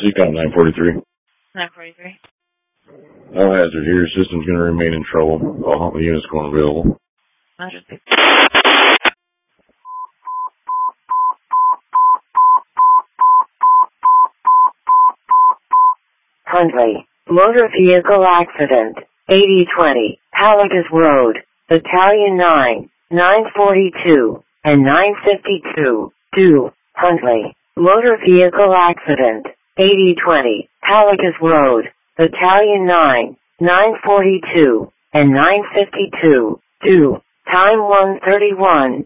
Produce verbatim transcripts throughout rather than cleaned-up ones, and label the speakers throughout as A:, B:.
A: C-Com nine forty-three.
B: nine forty-three.
A: No hazard here. System's going to remain in trouble. All Huntley units going available.
B: Majesty.
C: Huntley, motor vehicle accident, eighty twenty, Haligas Road, Battalion nine, nine forty-two, and nine fifty-two, due, Huntley, motor vehicle accident, eighty twenty, Haligas Road, Battalion nine, nine forty-two, and nine fifty-two, due, time one thirty-one.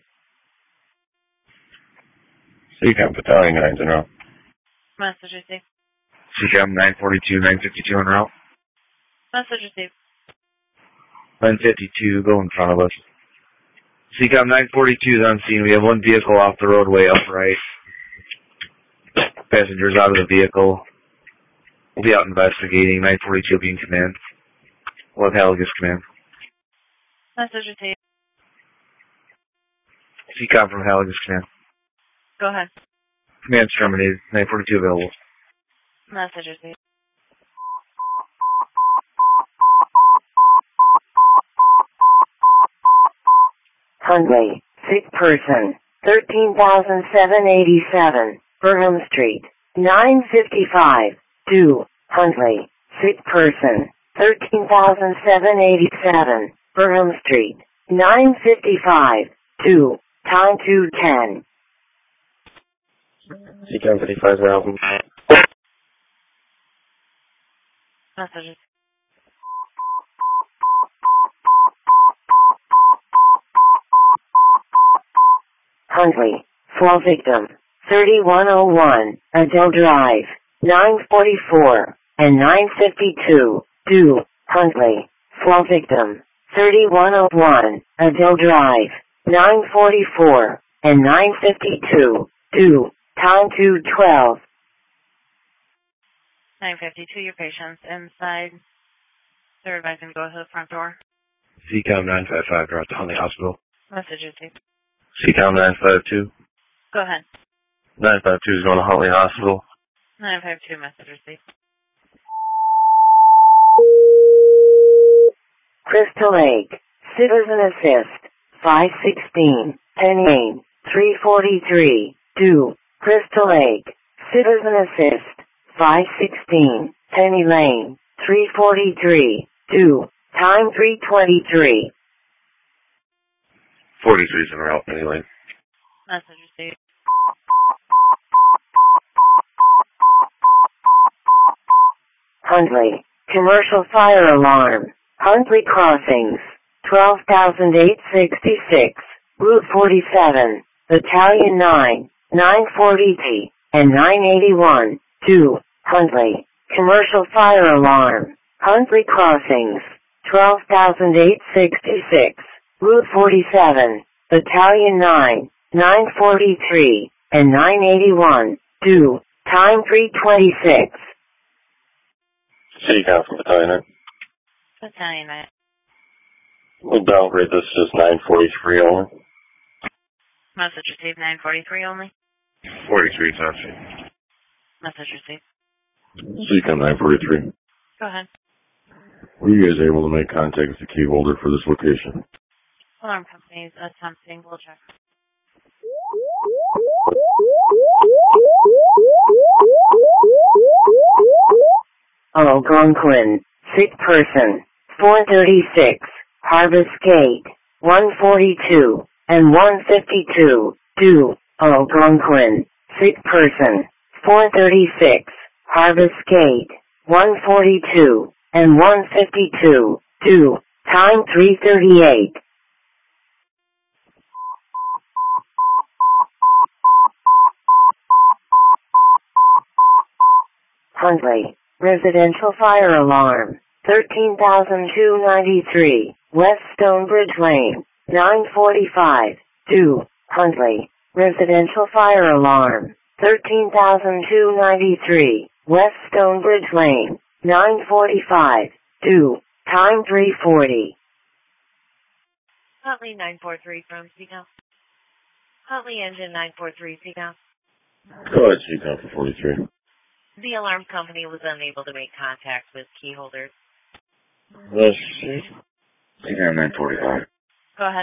A: C-Com Battalion nine's en route.
B: Message received.
D: C-Com nine forty-two, nine fifty-two en route.
B: Message received.
D: nine fifty-two, go in front of us. C-Com nine forty-two is on scene. We have one vehicle off the roadway upright. Passengers out of the vehicle. We'll be out investigating. nine forty-two will be in command. We'll have Haligas command.
B: Message received.
D: C-Com from Haligas command.
B: Go ahead.
D: Command's terminated. nine forty-two available.
B: Message received.
C: Huntley, sick person, thirteen thousand seven hundred eighty-seven, Burnham Street, nine fifty-five, due, Huntley, sick person, thirteen thousand seven hundred eighty-seven, Burnham Street, nine fifty-five, due, time two ten.
A: C-Com fifty-five are out.
B: Message.
C: Huntley, fall victim, thirty-one oh one, Adele Drive, nine forty-four, and nine fifty-two, due, Huntley, fall victim, thirty-one oh one, Adele Drive, nine forty-four, and nine fifty-two, due, time two twelve.
B: nine fifty-two, your patient's inside. They're advising to go to the front door.
A: C-Com nine fifty-five, route to Huntley Hospital.
B: Message received.
A: C-Com nine fifty-two.
B: Go ahead.
A: nine fifty-two is going to Huntley Hospital.
B: nine fifty-two, message received.
C: Crystal Lake, Citizen Assist, five sixteen, Penny Lane, three forty-three, due, Crystal Lake, Citizen Assist, five sixteen, Penny Lane, three forty-three, due, time three twenty-three.
A: forty-three is en route, Penny Lane.
B: Message received.
C: Huntley, commercial fire alarm, Huntley Crossings, twelve thousand eight hundred sixty-six, Route forty-seven, Battalion nine, nine forty, and nine eighty-one, due, Huntley, commercial fire alarm, Huntley Crossings, twelve thousand eight hundred sixty-six, Route forty-seven, Battalion nine, nine forty-three, and nine eighty-one, due, time three twenty-six.
A: C-Com from Battalion nine.
B: Battalion nine.
A: We'll downgrade this to just nine forty-three only.
B: Message received, nine forty-three only.
A: forty-three is on scene.
B: Message received.
A: C-Com nine forty-three.
B: Go ahead.
A: Were you guys able to make contact with the key holder for this location?
B: Alarm companies attempting, we'll check.
C: Algonquin, sick person, four thirty-six, Harvest Gate, one forty-two, and one fifty-two, due, Algonquin, sick person, four thirty-six, Harvest Gate, one forty-two, and one fifty-two, due, time three thirty-eight. Huntley, residential fire alarm, thirteen thousand two hundred ninety-three, West Stonebridge Lane, nine forty-five, due, Huntley, residential fire alarm, thirteen thousand two hundred ninety-three, West Stonebridge Lane, nine forty-five, due, time three forty.
B: Huntley nine four three from C-Com. Huntley engine nine four three, C-Com.
A: Go ahead, C-Com for forty-three.
B: The alarm company was unable to make contact with key holders.
A: Let's see. Yeah, nine forty-five.
B: Go ahead.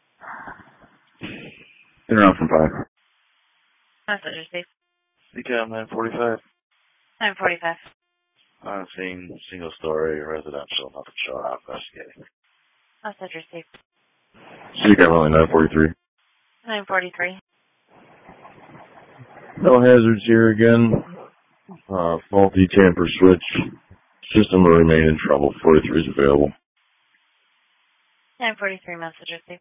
A: In around from five.
B: Message received.
D: C CAM nine forty-five.
B: nine forty-five.
D: I'm seeing single story residential, nothing showing up, investigating.
B: Message received.
A: C CAM only nine forty-three.
B: nine forty-three.
A: No hazards here again. Uh, faulty tamper switch. System will remain in trouble. forty-three is available.
B: nine forty-three, message received.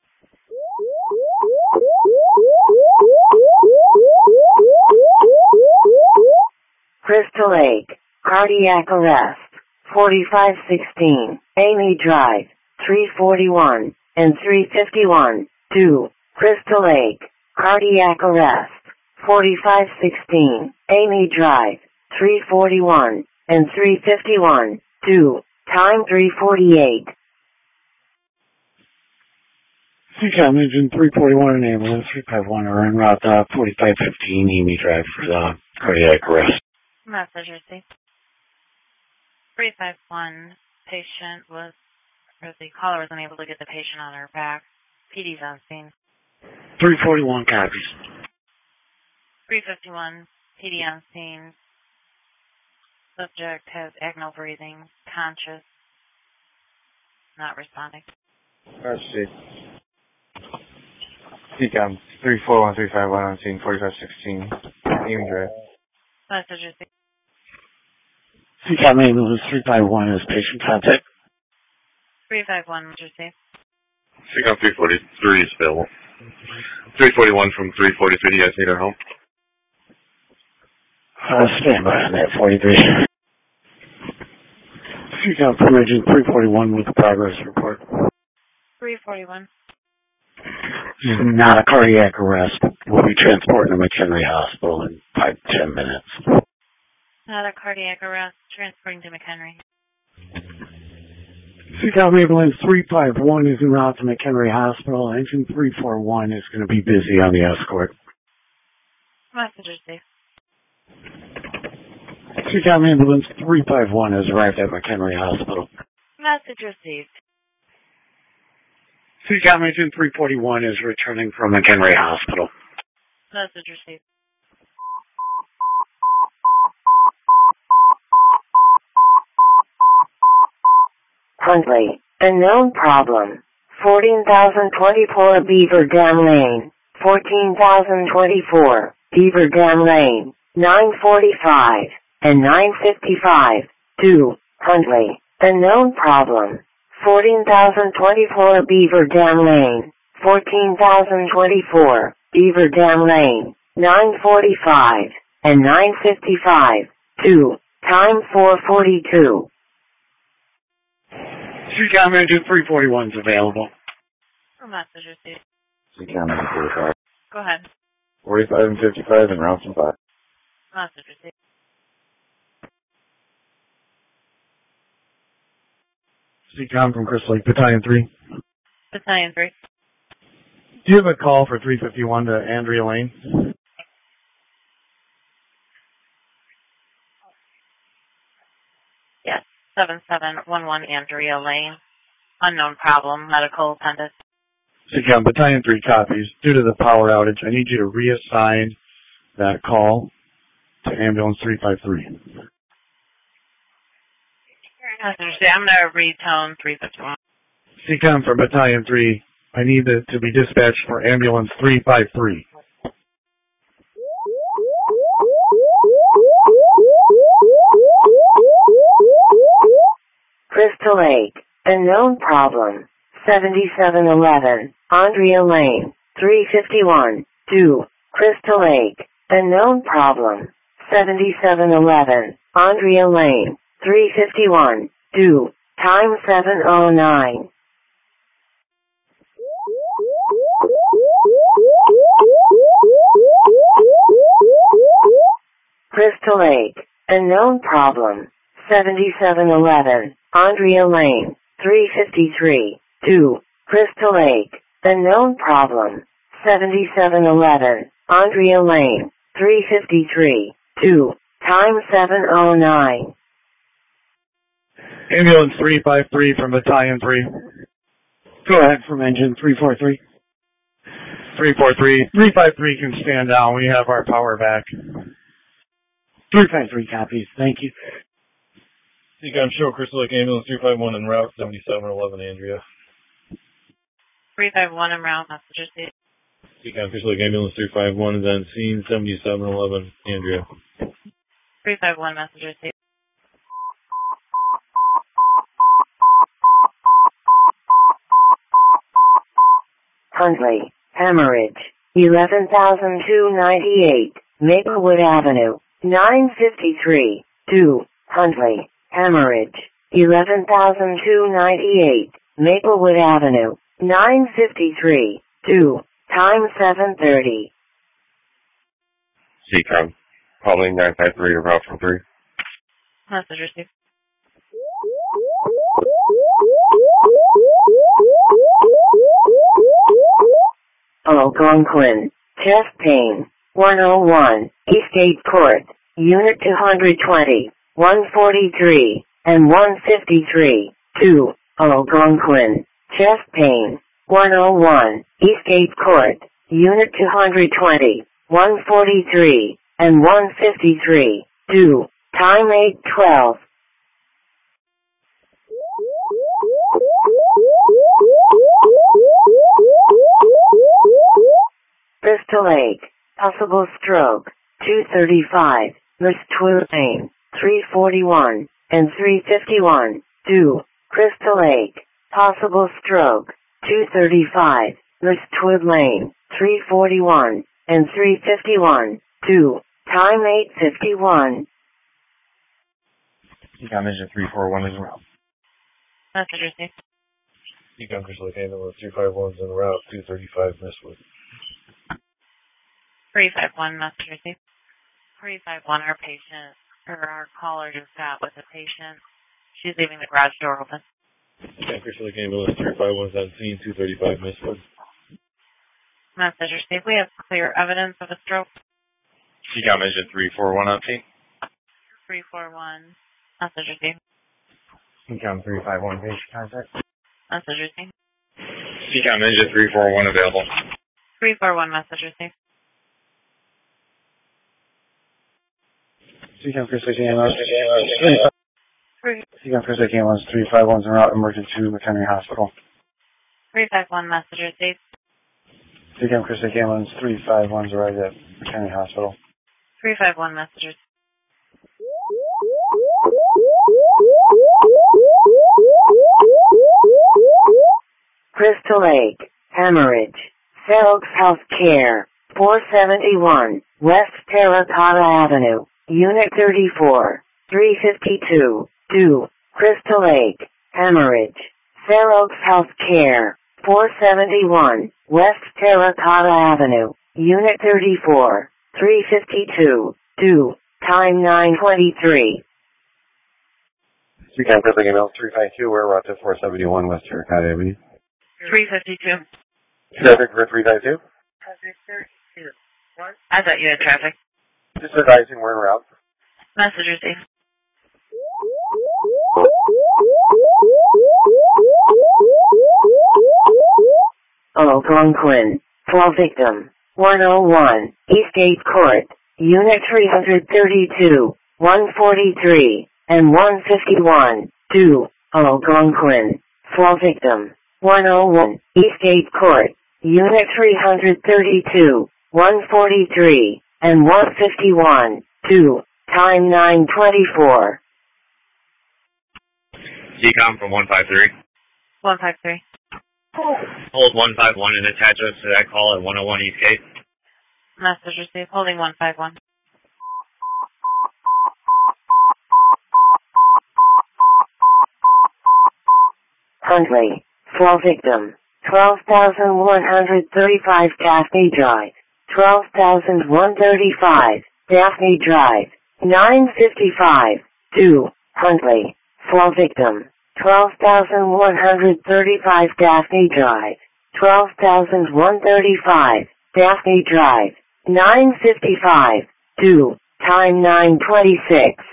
C: Crystal Lake, cardiac arrest, forty-five sixteen, Amy Drive, three forty-one, and three fifty-one, two, Crystal Lake, cardiac arrest, forty-five sixteen, Amy Drive, three forty-one, and three fifty-one, two, time three forty-eight.
E: C CAM engine three forty-one and ambulance three five one are en route to forty-five fifteen Amy Drive for the cardiac arrest.
B: Message received. three five one, patient was, or the caller was unable to get the patient on her back. P D's on scene.
E: three forty-one copies.
B: three fifty-one, P D on scene. Subject has agonal breathing, conscious, not responding.
F: Let's see. C CAM three four one three five one on scene, forty-five sixteen, Amy Drive.
B: Message received.
E: C CAM ambulance three five one is patient contact.
B: three five one, message received.
A: C CAM three forty-three is available. three forty-one from three forty-three, do you guys need our help?
E: Uh, stand by on that forty-three. C CAM from engine three forty-one with the progress report.
B: three forty-one.
E: This is not a cardiac arrest. We'll be transporting to McHenry Hospital in five to ten minutes.
B: Not a cardiac arrest, transporting to McHenry.
E: C CAM ambulance three five one is en route to McHenry Hospital. Engine three forty-one is going to be busy on the escort.
B: Message received.
E: C CAM ambulance three five one has arrived at McHenry Hospital.
B: Message received.
E: C CAM engine three forty-one is returning from McHenry Hospital.
B: Message received.
C: Huntley, unknown problem, fourteen thousand twenty-four Beaver Dam Lane, fourteen thousand twenty-four, Beaver Dam Lane, nine forty-five, and nine fifty-five, two, Huntley, unknown problem, fourteen thousand twenty-four Beaver Dam Lane, fourteen thousand twenty-four, Beaver Dam Lane, nine forty-five, and nine fifty-five, two, time four forty-two.
E: C CAM engine three forty-one is available.
B: Message received.
A: C CAM nine forty-five.
B: Go ahead.
A: forty-five and fifty-five and rounds from five.
B: Message received.
E: C CAM from Crystal Lake, Battalion three.
B: Battalion three.
E: Do you have a call for three fifty-one to Andrea Lane?
B: Yes. seven seven one one Andrea Lane. Unknown problem. Medical attendant.
E: C CAM Battalion three copies. Due to the power outage, I need you to reassign that call to ambulance three five three.
B: I'm going to retone three fifty-one.
E: C CAM for Battalion three. I need it to be dispatched for ambulance three five three.
C: Crystal Lake, unknown problem, seventy-seven eleven, Andrea Lane, three fifty-one, two, Crystal Lake, unknown problem, seventy-seven eleven, Andrea Lane, three fifty-one, two, time seven oh nine. Crystal Lake, unknown problem, seventy-seven eleven, Andrea Lane, three fifty-three, two, Crystal Lake, unknown problem, seventy-seven eleven, Andrea Lane, three fifty-three, two, time seven oh nine.
E: Ambulance three five three from Battalion three. Go ahead from engine three four three. three four three. three five three can stand down. We have our power back. three five three copies. Thank you.
A: Seacom show Crystal Lake Ambulance three five one en route, seventy-seven eleven, Andrea.
B: three five one en route, messages.
A: Seacom Crystal Lake Ambulance three five one is on scene, seventy-seven eleven, Andrea.
B: three five one, messages.
C: Huntley, hemorrhage, eleven thousand two hundred ninety-eight, Maplewood Avenue, nine fifty-three, two, Huntley, hemorrhage, eleven thousand two hundred ninety-eight, Maplewood Avenue, nine fifty-three, two, time seven thirty.
A: Seacom, calling nine five three, route from three.
B: Message received.
C: Algonquin, chest pain, one oh one, Eastgate Court, Unit two twenty, one forty-three, and one fifty-three, two, Algonquin, chest pain, one oh one, Eastgate Court, Unit two twenty, one forty-three, and one fifty-three, two, time eight twelve. Crystal Lake, possible stroke, two thirty-five, Mistwood Lane, three forty-one, and three fifty-one, two, Crystal Lake, possible stroke, two thirty-five, Mistwood Lane, three forty-one, and three fifty-one, two, time eight fifty-one.
F: Seacom engine three four one is around.
B: Message received.
A: Seacom Crystal Lake Ambulance three five one is en route, two thirty-five, Mistwood.
B: three five one, message received. three five one, our patient, or our caller just got with a patient. She's leaving the garage door open.
A: Seacom Crystal Lake Ambulance three five one is on scene, two thirty-five, Mistwood.
B: Message received. We have clear evidence of a stroke.
F: Seacom engine three four one on scene.
B: three four one, message received.
F: Seacom three five one, patient contact.
B: Message received.
F: Seacom engine three four one available.
B: three four one, message received.
E: Seacom Crystal Lake Ambulance.
B: Three
E: Seacom Crystal Lake Ambulance three five one is en route, emergency to McHenry Hospital.
B: three five one, message received.
E: Seacom Crystal Lake Ambulance three five one is arrived at McHenry Hospital.
B: three five one, message received.
C: Crystal Lake, hemorrhage, Fair Oaks Health Care, four seventy-one, West Terracotta Avenue, Unit thirty-four, three fifty-two, two, Crystal Lake, hemorrhage, Fair Oaks Health Care, four seventy-one, West Terracotta Avenue, Unit thirty-four, three fifty-two, two, time nine twenty-three.
F: Seacom Crystal Lake Ambulance three five two, we're route to four seventy-one West Terracotta Avenue.
B: three fifty-two.
F: Traffic for three five two.
B: I thought you had traffic.
F: Just advising we're en route.
B: Message received.
C: Algonquin, fall victim, one oh one, Eastgate Court, Unit three thirty-two, one forty-three, and one fifty-one, two, Algonquin, fall victim, one oh one, Eastgate Court, Unit three thirty-two, one forty-three, and one fifty-one, two, time nine twenty-four.
D: Seacom from one five three.
B: one five three.
D: Hold one five one and attach us to that call at one oh one Eastgate.
B: Message received. Holding one five one.
C: Huntley, fall victim, twelve thousand one hundred thirty-five Daphne Drive, twelve thousand one hundred thirty-five Daphne Drive, nine fifty-five, two, Huntley, fall victim, twelve thousand one hundred thirty-five Daphne Drive, twelve thousand one hundred thirty-five Daphne Drive, nine fifty-five, two, time nine twenty-six.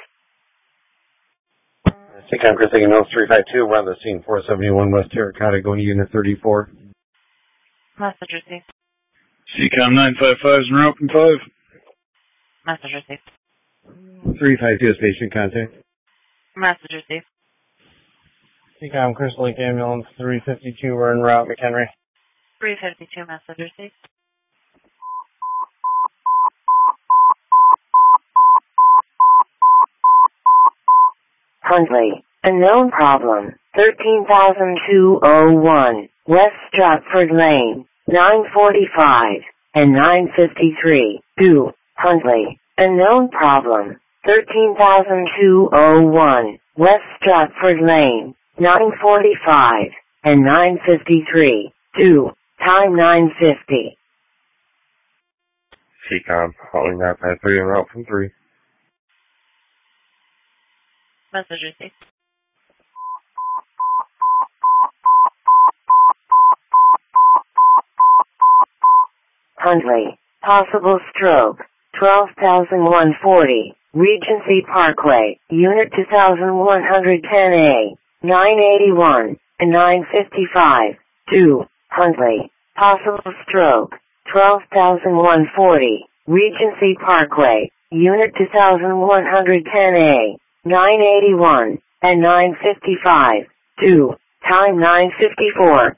G: Seacom Chris Higgins Mills three five two, we're on the scene, four seventy-one West Terracotta, going to Unit thirty-four.
B: Message received.
E: Seacom nine five five is route from five.
B: Message received.
G: three five two is patient contact.
B: Message received.
F: Seacom Crystal Lake Ambulance three fifty-two, we're en route, McHenry.
B: three fifty-two, message received.
C: Huntley, a known problem, thirteen thousand two oh one, West Stratford Lane, nine forty-five, and nine fifty-three, two, Huntley, a known problem, thirteen thousand two oh one, West Stratford Lane, nine forty-five, and nine fifty-three, two, time nine fifty.
A: Seacom, calling nine five three en route from three.
B: Message received.
C: Huntley, possible stroke, twelve thousand one hundred forty, Regency Parkway, Unit two thousand one hundred ten A, nine eighty-one, and nine fifty-five, two, Huntley, possible stroke, twelve thousand one hundred forty, Regency Parkway, Unit two thousand one hundred ten A, nine eighty-one, and nine fifty-five, two, time nine fifty-four.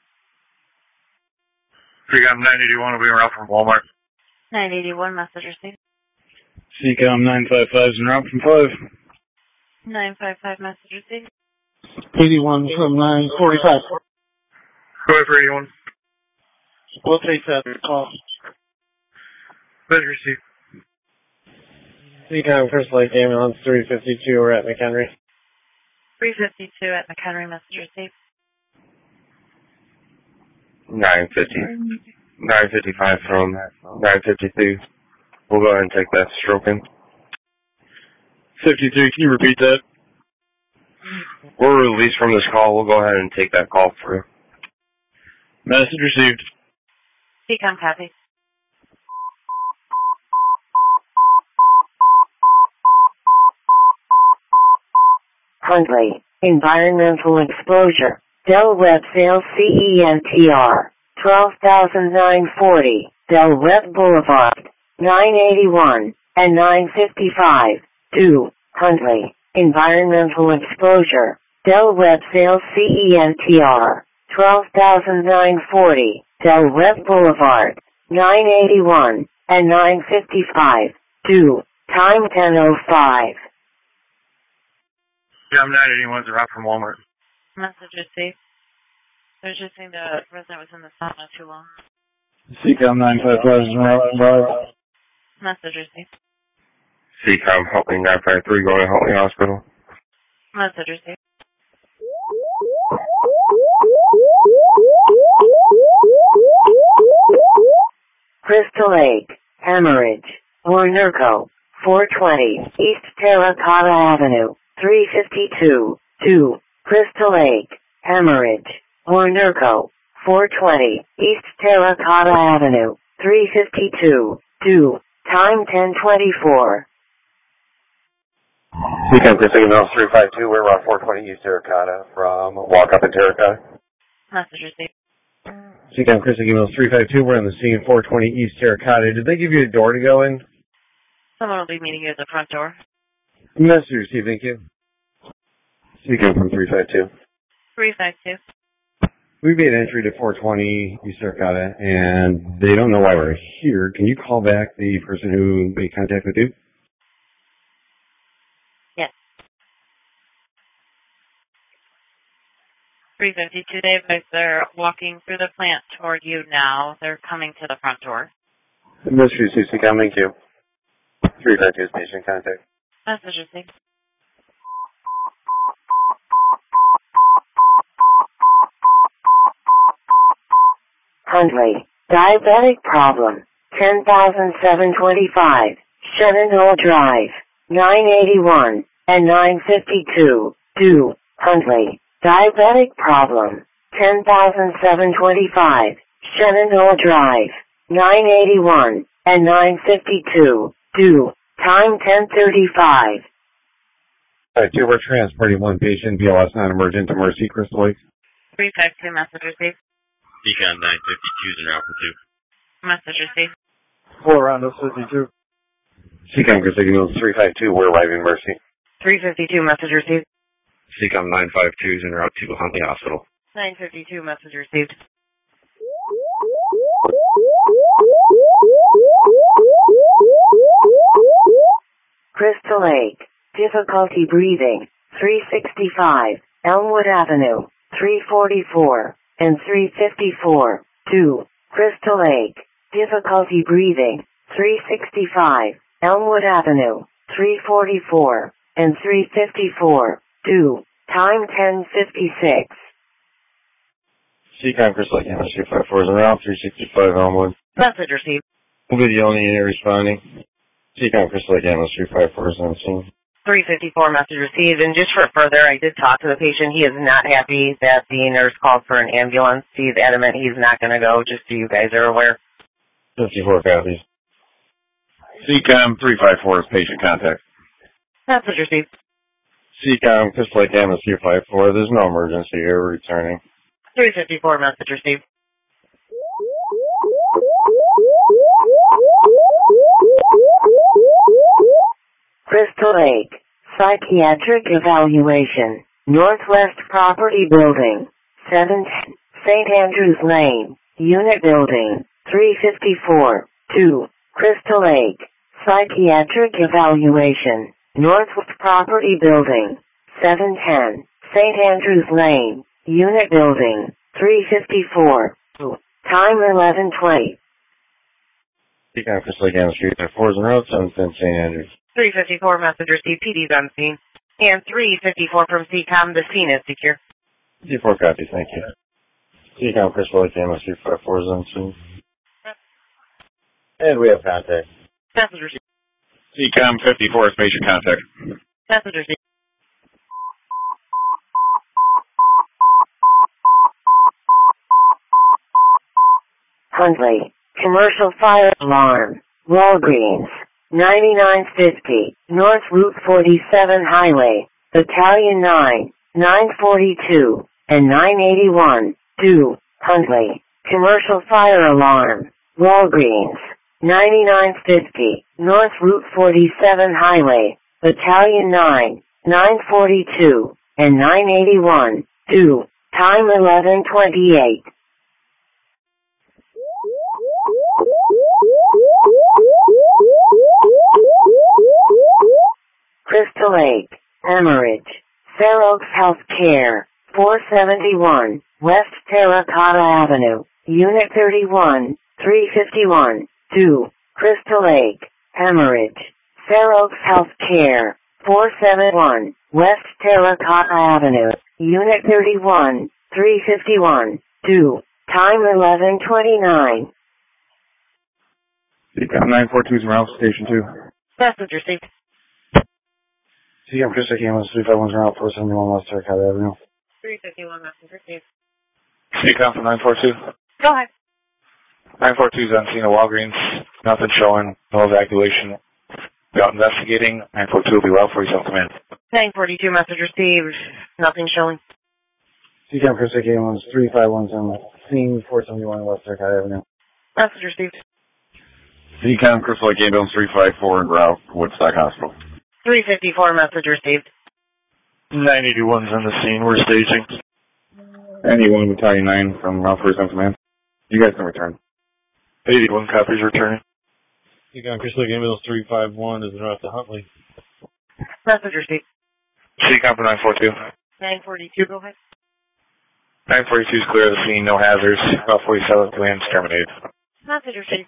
D: Seacom nine eighty-one will be around from Walmart.
B: nine eighty-one, message received.
E: Seacom nine five five is en route from five.
B: nine five five, message received.
E: eighty-one from nine forty-five.
D: Go ahead for eighty-one.
E: We'll take that call.
D: Message received.
F: Seacom Crystal Lake Ambulance three fifty-two, we're at McHenry.
B: three fifty-two at McHenry, message received.
A: nine fifty. nine fifty-five from nine fifty-two. We'll go ahead and take that stroke in.
E: fifty-three, can you repeat that?
A: We're released from this call. We'll go ahead and take that call through.
E: Message received.
B: Seacom copy.
C: Huntley, environmental exposure, Dell Web Sales C E N T R, twelve thousand nine hundred forty, Dell Web Boulevard, nine eighty-one, and nine fifty-five, two, Huntley, environmental exposure, Dell Web Sales C E N T R, twelve thousand nine hundred forty, Dell Web Boulevard, nine eighty-one, and nine fifty-five, two, time ten oh five.
D: Seacom nine eighty-one is around from Walmart.
B: Message received. They're just saying the resident was in the cell not too long.
E: Seacom nine five five is en route from five.
B: Message received.
A: Seacom, helping nine five three, going to Huntley Hospital.
B: Message received.
C: Crystal Lake, Hemorrhage, Ornerco, four twenty, East Terracotta Avenue, three fifty-two, two, Crystal Lake, Hemorrhage, Ornerco, four twenty, East Terracotta Avenue, three fifty-two, two, time ten twenty-four.
G: Seacom Chris Higgins Mills three five two, we're around four twenty East Terracotta from Walk Up in Terracotta.
B: Message received.
G: Seacom Chris Higgins Mills three five two, we're on the scene, four twenty East Terracotta. Did they give you a door to go in?
B: Someone will be meeting you at the front door.
G: Message received, thank you. Seacom from three five two.
B: three five two.
G: We made entry to four twenty East Terracotta, and they don't know why we're here. Can you call back the person who made contact with you?
B: Yes. three fifty-two, Dave, as they're walking through the plant toward you now. They're coming to the front door.
G: Message received, Seacom, thank you. three five two is patient contact.
B: Message received.
C: Huntley, diabetic problem, ten thousand seven hundred twenty-five, Shenandoah Drive, nine eighty-one, and nine fifty-two, two, Huntley, diabetic problem, ten thousand seven hundred twenty-five, Shenandoah Drive, nine eighty-one, and nine fifty-two, two, Time ten thirty-five.
G: Alright, two, we're transporting one patient, B L S non-emergent to Mercy, Crystal Lake.
B: three five two, message received.
A: Beacon nine fifty-two is en route for two.
B: Message received.
E: Four Rondo fifty-two.
G: Seacom Crystal Signal three five two, we're arriving Mercy.
B: three fifty-two, message received.
G: Seacom nine five two is en route to Huntley Hospital.
B: nine fifty-two, message received.
C: Crystal Lake. Difficulty breathing. three sixty-five. Elmwood Avenue. three forty-four. And three fifty-four. two. Crystal Lake. Difficulty breathing. three sixty-five. Elmwood Avenue. three forty-four. And three fifty-four. two. Time ten fifty-six.
A: Seacom Crystal Lake, Ambulance three five four is en route, three sixty-five Elmwood.
B: Message received.
A: Video only unit responding. Seacom Crystal Lake, Ambulance three five four is on scene.
B: three fifty-four, message received. And just for further, I did talk to the patient. He is not happy that the nurse called for an ambulance. He's adamant he's not going to go, just so you guys are aware.
A: fifty-four copies. Seacom three five four is patient contact.
B: Message received.
A: Seacom Crystal Lake, Ambulance three five four, there's no emergency here, we're returning.
B: three fifty-four, message received.
C: Crystal Lake. Psychiatric evaluation. Northwest Property Building. seven ten. Saint Andrews Lane. Unit Building. three fifty-four. two. Crystal Lake. Psychiatric evaluation. Northwest Property Building. seven ten. Saint Andrews Lane. Unit Building. three fifty-four. two. Time eleven twenty.
A: Seacom Crystal Lake, Ambulance three five four is en route, seven ten Saint Andrews.
B: three fifty-four, message received. P D's on scene. And three fifty-four from C COM, the scene is secure.
A: fifty-four copies, thank you. Seacom Crystal Lake, Ambulance three five four is on scene. And we have contact.
B: Message received.
A: Seacom fifty-four is patient contact.
B: Message received.
C: Huntley. Commercial fire alarm. Walgreens. ninety-nine fifty. North Route forty-seven Highway. Battalion nine. nine forty-two. And nine eighty-one. two. Huntley. Commercial fire alarm. Walgreens. ninety-nine fifty. North Route forty-seven Highway. Battalion nine. nine forty-two. And nine eighty-one. two. Time eleven twenty-eight. Crystal Lake. Hemorrhage. Fair Oaks Healthcare. four seventy-one. West Terracotta Avenue. Unit thirty-one. three fifty-one. two. Crystal Lake. Hemorrhage. Fair Oaks Healthcare. four seventy-one. West Terracotta Avenue. Unit thirty-one. three fifty-one. two. Time eleven twenty-nine.
F: Seacom nine four two is en route to Station two.
B: Message received.
F: Seacom Crystal Lake, Ambulance three five one is en route four seventy-one West Terracotta Avenue.
B: three fifty-one, message received.
F: Seacom from nine four two.
B: Go ahead.
F: nine four two is on scene of Walgreens. Nothing showing. No evacuation. We're out investigating. nine four two will be well for yourself, command.
B: nine forty-two, message received. Nothing showing.
F: Seacom Crystal Lake, Ambulance three five one is on scene four seventy-one West Terracotta Avenue.
B: Message received.
A: Seacom Crystal Lake, Ambulance three five four en route, Woodstock Hospital.
B: three fifty-four, message received.
F: nine eighty-one is on the scene. We're staging. eighty-one Battalion nine from Ralph First on command. You guys can return. eighty-one copies returning.
H: Seacom Crystal Lake, Ambulance three five one is en route to Huntley.
B: Message received.
F: Seacom from nine four two.
B: nine forty-two, go ahead.
F: nine forty-two is clear of the scene. No hazards. Ralph forty-seven commands terminated.
B: Message received.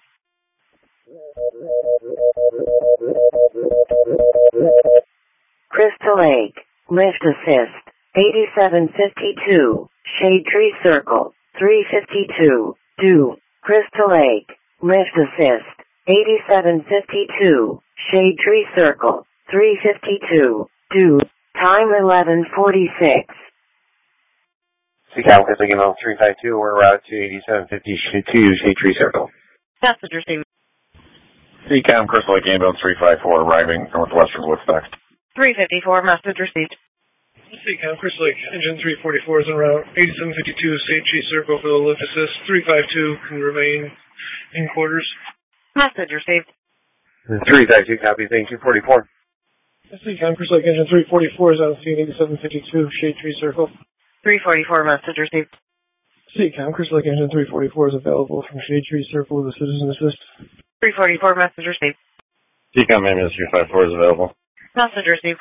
C: Crystal Lake. Lift assist. eighty-seven fifty-two. Shade Tree Circle. three fifty-two. two. Crystal Lake. Lift assist. eighty-seven fifty-two. Shade Tree Circle. three fifty-two. two. Time eleven forty-six.
G: Seacom Crystal Lake, Ambulance three five two, we're routed to eighty-seven fifty-two Shade Tree Circle.
B: Message received.
F: C-Cam, Crystal Lake Ambulance three five four arriving northwestern Woodstock.
B: three fifty-four, message received.
E: C-Cam, Crystal Lake, engine three forty-four is en route. eighty-seven fifty-two, Saint Tree Circle for the lift assist. three five two can remain in quarters.
B: Message received.
G: three five two, copy, thank you, forty-four.
E: C-Cam, Crystal Lake, engine three forty-four is on scene, eighty-seven fifty-two, Shade Tree Circle.
B: three forty-four, message received.
E: C-Cam, Crystal Lake, engine three forty-four is available from Shade Tree Circle with a citizen assist.
B: three forty-four, message received.
F: C-Cam, ambulance three five four is available.
B: Message received.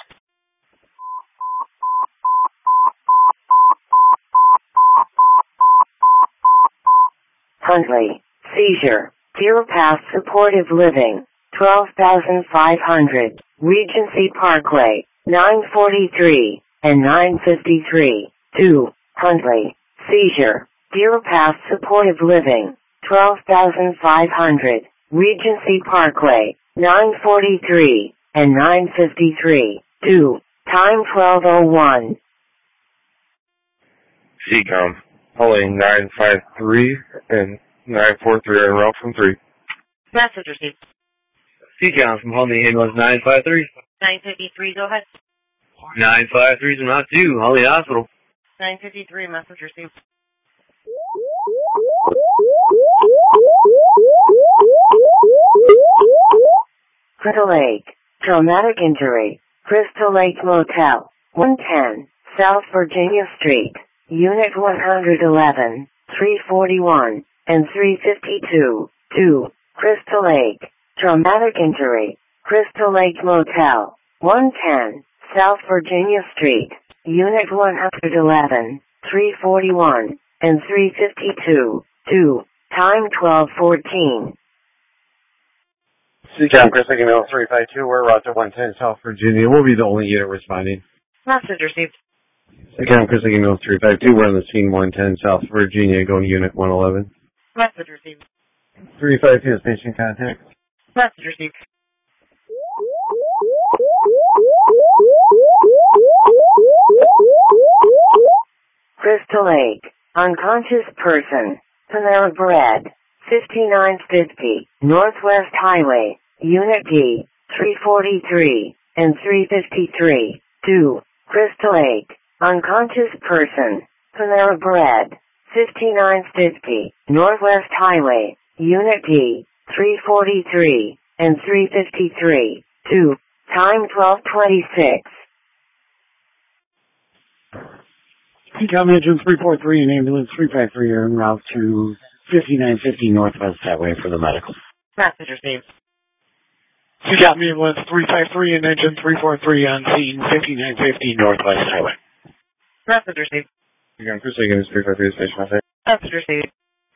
C: Huntley, seizure, Deer Path Supportive Living, twelve thousand five hundred, Regency Parkway, nine forty-three, and nine fifty-three, two, Huntley, seizure, Deer Path Supportive Living, twelve thousand five hundred, Regency Parkway, nine forty-three, and nine fifty-three, two, time twelve oh one.
D: C-Com, holding nine five three and nine four three are en route from three.
B: Message received.
D: C-Com from Holly Ambulance nine five three.
B: nine fifty-three, go ahead.
D: nine five three is en route to Holly Hospital.
B: nine fifty-three, message received.
C: Crystal Lake, traumatic injury, Crystal Lake Motel, one ten, South Virginia Street, Unit one eleven, three forty-one, and three fifty-two, two, Crystal Lake, traumatic injury, Crystal Lake Motel, one ten, South Virginia Street, Unit one eleven, three forty-one, and three fifty-two, two, time twelve fourteen.
G: C-Cam, Crystal Lake Ambulance three five two, we're route to one ten, South Virginia. We'll be the only unit responding.
B: Message received.
G: C-Cam, Crystal Lake Ambulance three five two, we're on the scene one ten, South Virginia, going to Unit one eleven.
B: Message received.
G: three five two is patient contact.
B: Message received.
C: Crystal Lake, unconscious person, Panera Bread, fifty-nine fifty, Northwest Highway, Unit D, three forty-three, and three fifty-three, two, Crystal Lake, unconscious person, Panera Bread, fifty-nine fifty, Northwest Highway, Unit D, three forty-three, and three fifty-three, two, time twelve twenty-six.
E: C-Cam, engine three forty-three and ambulance three five three are en route to fifty-nine fifty Northwest Highway for the medical.
B: Message received.
E: C-Cam, ambulance three five three and engine three forty-three on scene, fifty-nine fifty Northwest Highway.
B: Message received.
F: C-Cam, Crystal Lake Ambulance three five three is patient contact.
B: Message received.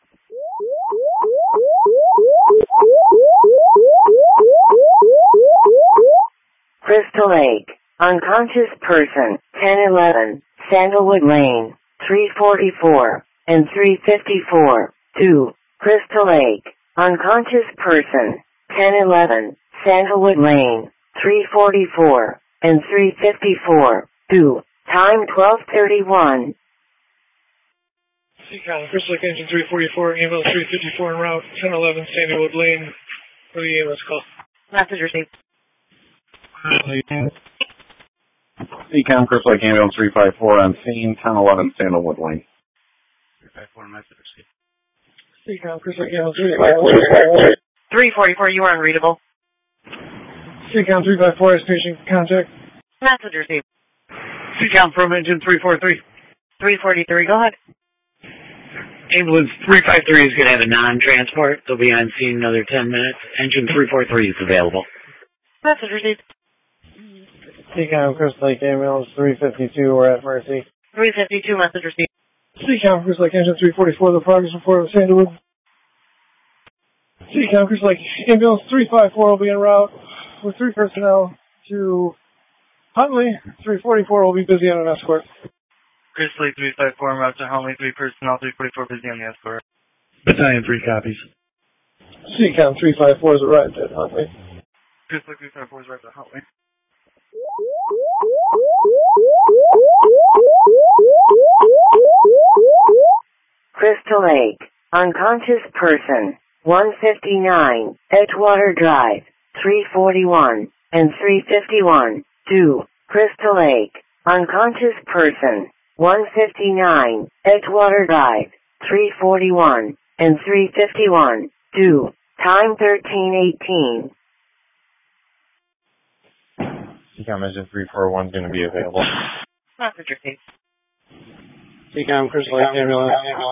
C: Crystal Lake, unconscious person, ten eleven, Sandalwood Lane, three forty-four, and three fifty-four, two, Crystal Lake, unconscious person, ten eleven, Sandalwood Lane, three forty-four, and three fifty-four, two, time twelve thirty-one.
E: C-Cam, Crystal Lake engine three forty-four, ambulance three fifty-four en route, ten eleven Sandalwood Lane for the ambulance call.
B: Message received.
F: C-Cam, Crystal Lake Ambulance three five four on scene, ten eleven Sandalwood Lane.
E: three five four, message received. C-Cam, Crystal Lake Ambulance three five four.
B: three forty-four, you are unreadable.
E: C-Cam, three five four is patient contact.
B: Message received.
E: C-Cam from engine three forty-three.
B: three forty-three, go ahead.
E: Ambulance three five three is going to have a non-transport. They'll be on scene another ten minutes. Engine three forty-three is available.
B: Message received.
E: C-Cam, Crystal Lake Ambulance three fifty-two, we're at Mercy.
B: three fifty-two, message received.
E: C-Cam, Crystal Lake engine three forty-four, the progress report of Sandalwood. C-Cam, Crystal Lake Ambulance three five four will be en route with three personnel to Huntley. three forty-four will be busy on an escort.
I: Crystal Lake three five four en route to Huntley, three personnel, three forty-four busy on the escort.
E: Battalion three copies. C-Cam three five four is arrived at Huntley.
I: Crystal Lake three five four is arrived at Huntley.
C: Crystal Lake, unconscious person, one fifty-nine, Edgewater Drive, three forty-one, and three fifty-one, two, Crystal Lake, unconscious person, one fifty-nine, Edgewater Drive, three forty-one, and three fifty-one, two, time thirteen eighteen.
H: C COM engine three four one is going to be available.
B: Message received.
E: C COM Crystal Lake Ambulance.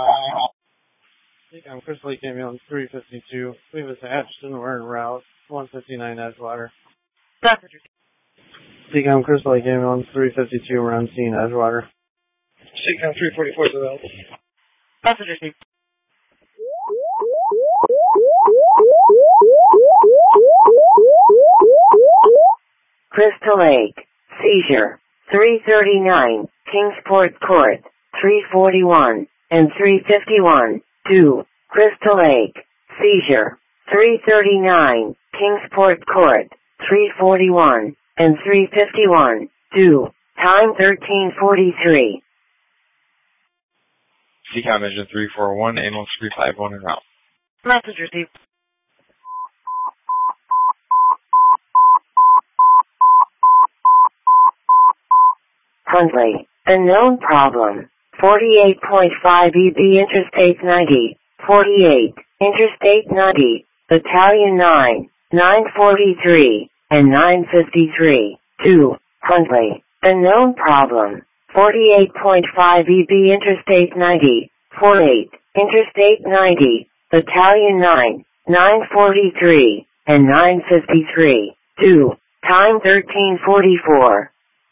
E: C COM Crystal Lake Ambulance three fifty-two. Leave us at Atchison. We're en route. one fifty-nine Edgewater.
B: Message received.
E: C COM Crystal Lake Ambulance three fifty-two. We're on scene Edgewater. C COM three forty-four is available.
B: Message received.
C: Crystal Lake, seizure, three thirty-nine, Kingsport Court, three forty-one, and three fifty-one, two, Crystal Lake, seizure, three thirty-nine, Kingsport Court, three forty-one, and three fifty-one, two, time thirteen forty-three.
H: C COM engine three four one, ambulance three five one en route.
B: Message received.
C: Huntley, unknown problem, forty-eight point five E B Interstate ninety, forty-eight, Interstate ninety, Battalion nine, nine forty-three, and nine fifty-three, two, Huntley, unknown problem, forty-eight point five E B Interstate ninety, forty-eight, Interstate ninety, Battalion nine, nine forty-three, and nine fifty-three, two, time thirteen forty-four.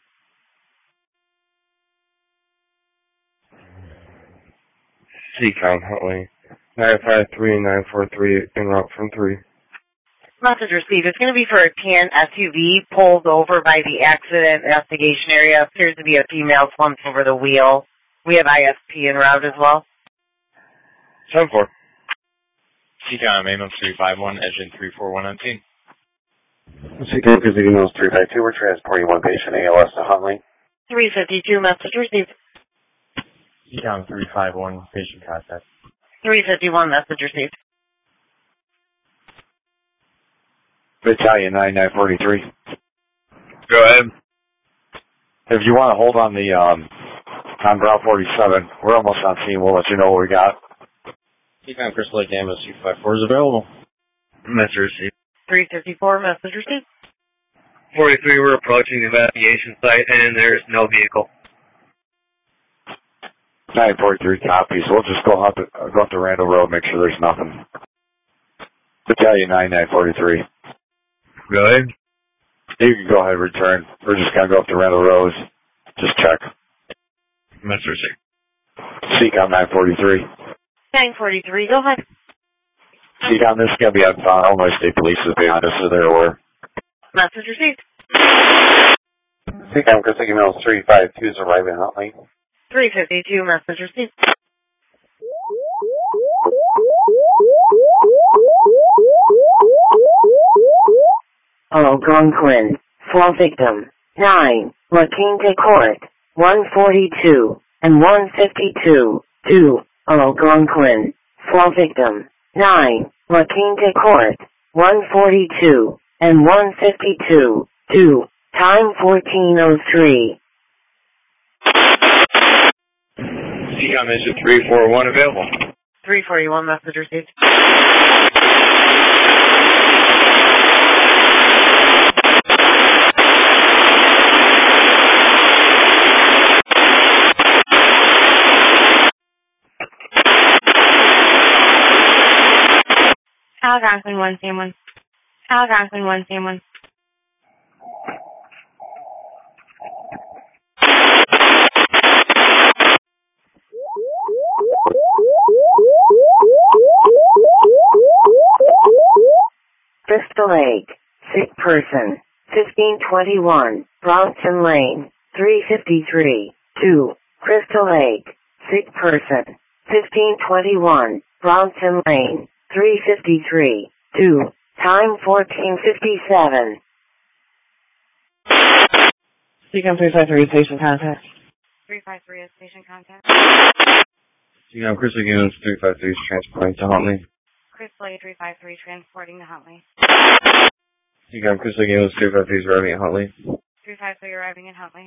F: C COM Huntley, nine five three nine four three en route from three.
B: Message received. It's going to be for a tan S U V pulled over by the accident investigation area. Appears to be a female slumped over the wheel. We have I S P en route as well.
F: seven four.
H: C COM ambulance three five one, engine three four one on scene.
G: C COM Casino three five two, we're transporting one patient A L S to Huntley.
B: three fifty-two, message received.
H: C COM three five one, patient contact.
B: three fifty-one, message received.
D: Battalion nine nine forty-three.
F: Go ahead.
D: If you want to hold on the, um, on Route forty-seven, we're almost on scene. We'll let you know what we got.
H: C COM Crystal Lake ambulance two five four is available.
F: Message received.
B: three fifty-four, message received.
I: forty-three, we're approaching the investigation site, and there's no vehicle.
D: nine forty-three copies. We'll just go up, go up to Randall Road, make sure there's nothing. Battalion nine nine forty-three.
F: Go ahead.
D: You can go ahead and return. We're just going to go up to Randall Road. Just check.
F: Message received.
D: C COM nine forty-three.
B: nine forty-three, go ahead.
D: C COM, this is going to be on uh, Illinois State Police is behind us, so they're aware.
B: Message received.
G: C COM Crystal Lake Ambulance three five two is arriving at Huntley.
B: three fifty-two, message received.
C: Algonquin, fall victim, nine, La Quinta Court, one forty-two, and one fifty-two, two, Algonquin, fall victim, nine, La Quinta Court, one forty-two, and one fifty-two, two, time fourteen oh three.
F: C COM engine three four one available.
B: three forty-one, message received. Algonquin one, Sam one. Algonquin one, Sam one.
C: Crystal Lake, sick person, fifteen twenty-one, Bronson Lane, three fifty-three, two, Crystal Lake, sick person, fifteen twenty-one, Bronson Lane, three fifty-three, two, time fourteen fifty-seven.
E: C COM three five three, station contact.
B: three five three is station contact.
F: C COM Crystal Lake Ambulance three five three is transporting to Huntley.
J: Crystal Lake three five three transporting to Huntley.
D: Seacom Crystal Lake Ambulance three five three is arriving at Huntley.
J: three five three arriving at Huntley.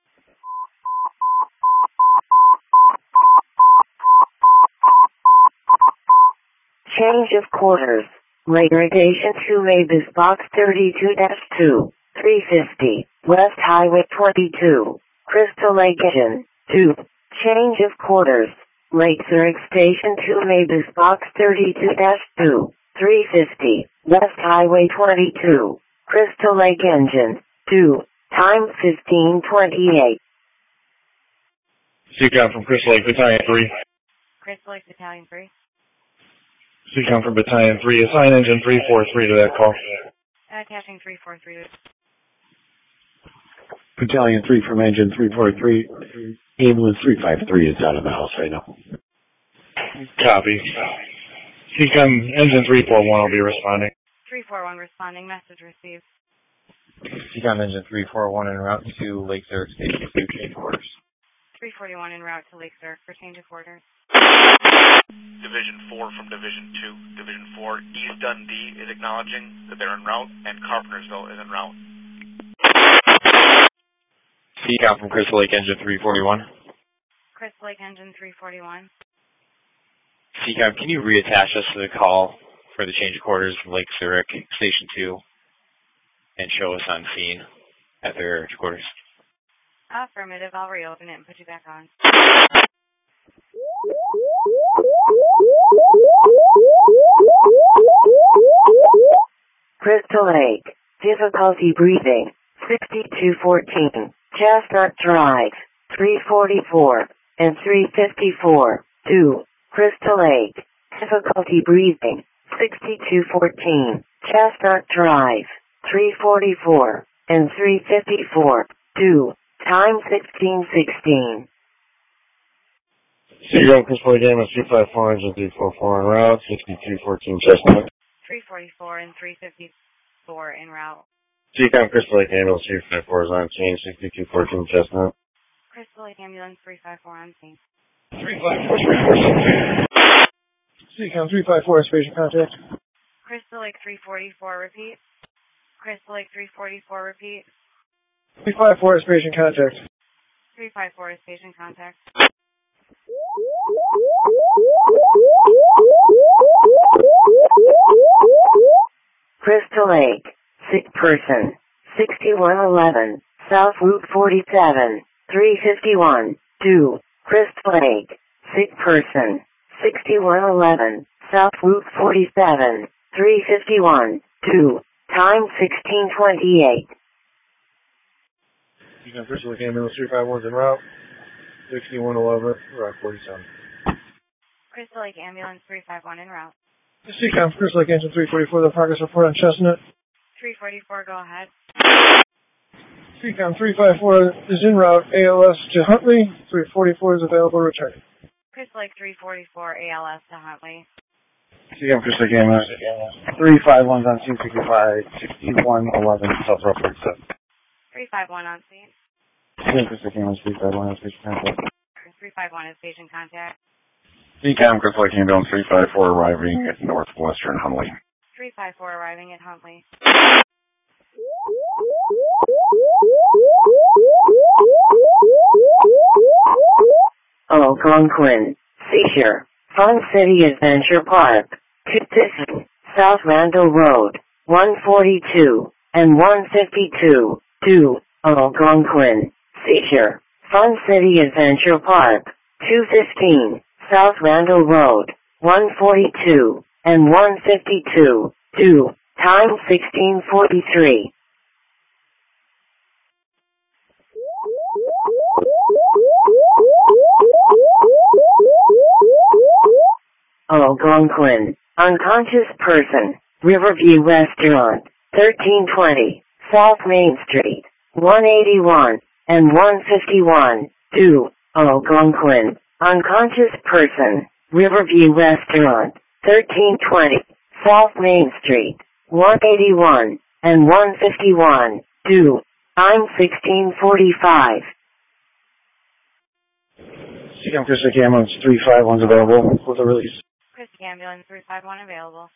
C: Change of quarters. Radiation to Mavis Box thirty-two dash two, three fifty, West Highway twenty-two, Crystal Lake Engine two. Change of quarters. Lake Zurich Station to Mavis Box thirty-two dash two, three fifty, West Highway twenty-two, Crystal Lake Engine two. Time fifteen twenty-eight.
F: Seacom from Crystal Lake Battalion three.
J: Crystal Lake Battalion three.
F: Seacom from Battalion three. Assign engine three four three to that call.
J: Attaching three four three.
E: Battalion three from engine three four three. Ambulance three five three is out of the house right now.
F: Copy. Seacom engine three four one will be responding.
J: three four one responding. Message received.
H: Seacom engine three four one en route to Lake Zurich Station two, change orders.
J: three forty-one en route to Lake Zurich for change of orders.
K: Division four from Division two. Division four, East Dundee is acknowledging that they're en route, and Carpentersville is en route.
H: Seacom from Crystal Lake engine three forty-one.
J: Crystal Lake engine three forty-one.
H: Seacom, can you reattach us to the call for the change of quarters from Lake Zurich Station two and show us on scene at their quarters?
J: Affirmative. I'll reopen it and put you back on.
C: Crystal Lake. Difficulty breathing. sixty-two fourteen. Chestnut Drive. three forty-four and three fifty-four. two. Crystal Lake. Difficulty breathing. sixty-two fourteen. Chestnut Drive. three forty-four and three fifty-four. two. Time sixteen sixteen.
A: Seacom Crystal Lake Ambulance three five four, engine three four four en route, sixty-two fourteen Chestnut.
J: three forty-four and three fifty-four en route.
A: Seacom Crystal Lake Ambulance three five four is on scene, sixty-two fourteen Chestnut.
J: Crystal Lake Ambulance three five four on scene.
E: three five four, Seacom three five four, station contact.
J: Crystal Lake three forty-four, repeat. Crystal Lake three forty-four, repeat.
E: three five four, station contact.
J: three five four, station contact.
C: Crystal Lake. Sick person. sixty-one eleven. South Route forty-seven. three fifty-one. two. Crystal Lake. Sick person. sixty-one eleven. South Route forty-seven. three fifty-one. two. Time sixteen twenty-eight.
F: Seacom Crystal Lake Ambulance three five one en route. sixty-one eleven, Route forty-seven.
J: Crystal Lake Ambulance three five one en route.
E: Seacom Crystal Lake engine three forty-four, the progress report on Chestnut.
J: three forty-four, go ahead.
E: Seacom three five four is en route, A L S to Huntley. three forty-four is available, return.
J: Crystal Lake three forty-four, A L S to Huntley.
F: Seacom Crystal Lake Ambulance three five one's on scene, sixty-five, sixty-one eleven, South Route forty-seven.
J: three five one on scene.
F: Seacom Crystal Lake Ambulance three five one on station contact.
J: three five one is station contact.
F: Seacom Crystal Lake Ambulance three five four arriving at Northwestern Huntley.
J: three five four arriving at Huntley.
C: Algonquin. Seizure. Fun City Adventure Park. two fifty. South Randall Road. one forty-two and one fifty-two. two. Algonquin. Seizure. Fun City Adventure Park. two fifteen. South Randall Road. one forty-two and one fifty-two. two. Time sixteen forty-three. Algonquin. Unconscious person. Riverview Restaurant. thirteen twenty. South Main Street. one eighty-one and one fifty-one. two. Algonquin. Unconscious person. Riverview Restaurant. thirteen twenty. South Main Street. one eighty-one and one fifty-one. two. Time sixteen forty-five.
F: Seacom Crystal Lake Ambulance three five one's available with a release.
J: Christie Ambulance three five one available.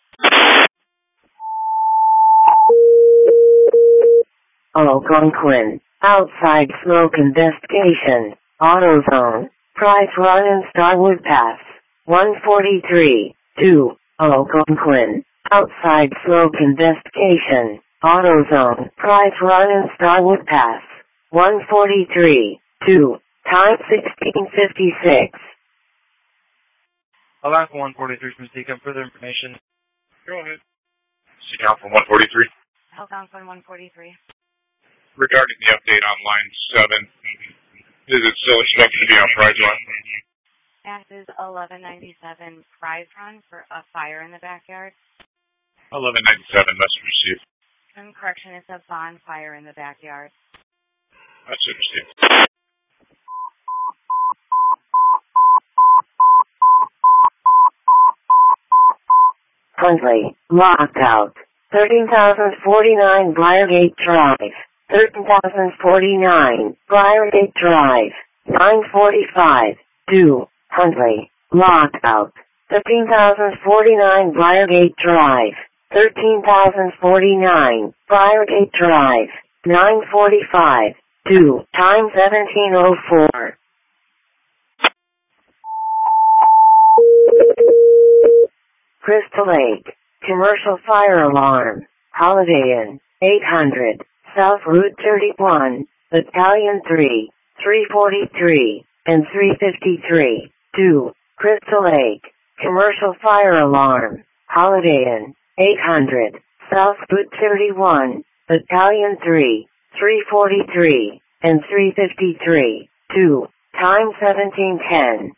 C: Algonquin. Outside smoke investigation. AutoZone. Price Run and Starwood Pass. one forty-three. two. Algonquin. Outside smoke investigation. AutoZone. Price Run and Starwood Pass. one forty-three. two. Time sixteen fifty-six.
I: Algonquin one forty-three from C CAM. Further information.
F: Go ahead. C CAM from one forty-three.
J: Algonquin one forty-three.
F: Regarding the update on line seven, is it still expected to be on Prize Run?
J: That is eleven ninety-seven Prize Run for a fire in the backyard.
F: eleven ninety-seven, message received.
J: And correction, it's a bonfire in the backyard.
F: Message received.
C: Huntley. Lockout. thirteen thousand forty-nine Briargate Drive. thirteen thousand forty-nine Briargate Drive. nine forty-five. two. Huntley. Lockout. thirteen thousand forty-nine Briargate Drive. thirteen thousand forty-nine Briargate Drive. nine forty-five. two. Time seventeen oh four. Crystal Lake. Commercial fire alarm. Holiday Inn. eight hundred. South Route thirty-one. Battalion three. three forty-three. And three fifty-three. two. Crystal Lake. Commercial fire alarm. Holiday Inn. eight hundred. South Route thirty-one. Battalion three. three forty-three. And three fifty-three. two. Time seventeen ten.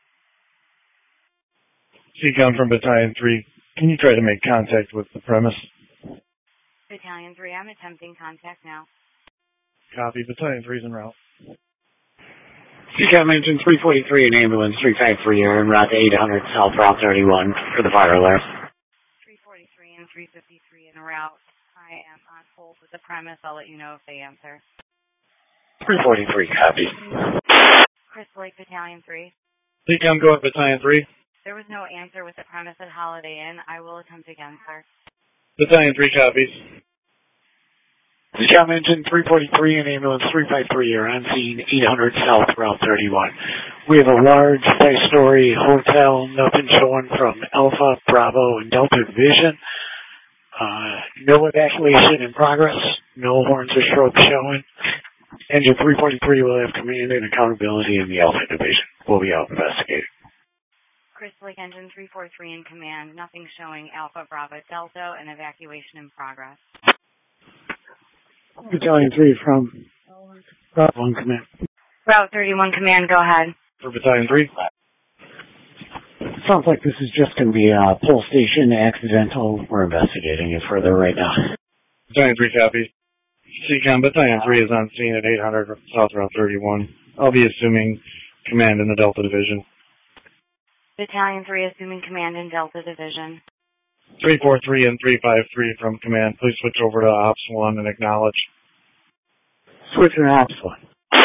E: C CAM from Battalion three. Can you try to make contact with the premise?
J: Battalion three, I'm attempting contact now.
E: Copy. Battalion three is en route.
L: C CAM Engine three forty-three and Ambulance three five three are en route to eight hundred South Route thirty-one for the fire alarm.
J: three forty-three and three fifty-three en route. I am on hold with the premise. I'll let you know if they answer.
L: three forty-three, copy.
J: Crystal Lake, Battalion three.
E: C CAM, go at Battalion three.
J: There was no answer with the premise at Holiday Inn. I will attempt again, sir.
E: Battalion three copies.
L: C CAM Engine three forty-three and Ambulance three five three are on scene eight hundred South Route thirty-one. We have a large five-story hotel, nothing showing from Alpha, Bravo, and Delta Division. Uh, no evacuation in progress. No horns or strokes showing. Engine three forty-three will have command and accountability in the Alpha Division. We'll be out investigating.
J: Crystal Lake Engine three forty-three in command. Nothing showing Alpha, Bravo, Delta, and evacuation in progress.
E: Battalion three from Bravo in command.
J: Route thirty-one command, go ahead.
E: For Battalion three.
L: Sounds like this is just going to be a pull station accidental. We're investigating it further right now.
E: Battalion three copies. C CAM, Battalion three is on scene at eight hundred South Route thirty-one. I'll be assuming command in the Delta Division.
J: Battalion three assuming command in Delta Division.
E: three four three and three five three from command. Please switch over to Ops one and acknowledge.
L: Switch to Ops one.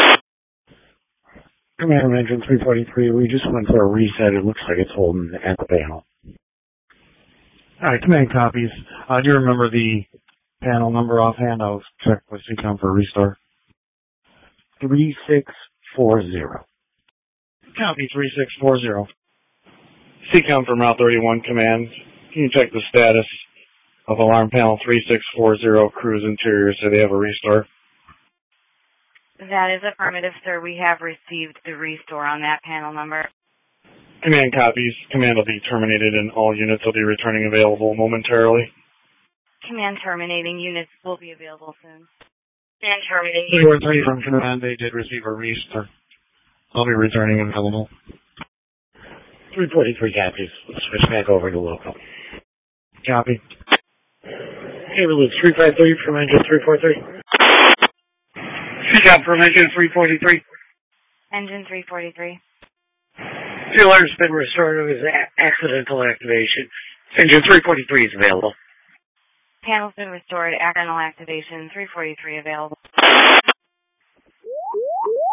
E: Command from Engine three forty-three, we just went for a reset. It looks like it's holding at the panel. Alright, command copies. Uh, do you remember the panel number offhand? I'll check with C CAM for a restart. three six four zero. Copy three six four zero. C CAM from Route thirty-one command. Can you check the status of alarm panel three six four zero cruise interior so they have a restore?
J: That is affirmative, sir. We have received the restore on that panel number.
E: Command copies. Command will be terminated and all units will be returning available momentarily.
J: Command terminating. Units will be available soon. Command terminating.
E: three four three from command. They did receive a restore. I'll be returning available.
L: three forty-three copies. Let's switch back over to local.
E: Copy.
L: Ambulance three five three from Engine three forty-three. C CAM from Engine three forty-three.
J: Engine three forty-three.
L: The alarm's been restored. It was a- accidental activation. Engine three forty-three is available.
J: Panel's been restored. Accidental activation. three forty-three available.